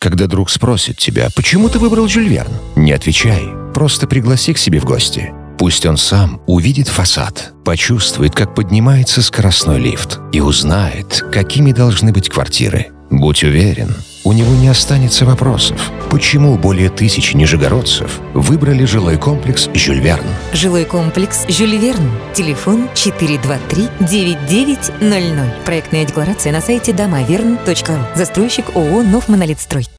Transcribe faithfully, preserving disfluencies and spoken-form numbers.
Когда друг спросит тебя, почему ты выбрал Жюль Верн, не отвечай. Просто пригласи к себе в гости. Пусть он сам увидит фасад, почувствует, как поднимается скоростной лифт и узнает, какими должны быть квартиры. Будь уверен, у него не останется вопросов, почему более тысячи нижегородцев выбрали жилой комплекс «Жюль Верн». Жилой комплекс «Жюль Верн». Телефон четыре два три девять девять ноль ноль. Проектная декларация на сайте домаверн точка ру. Застройщик ООО «Новмонолитстрой».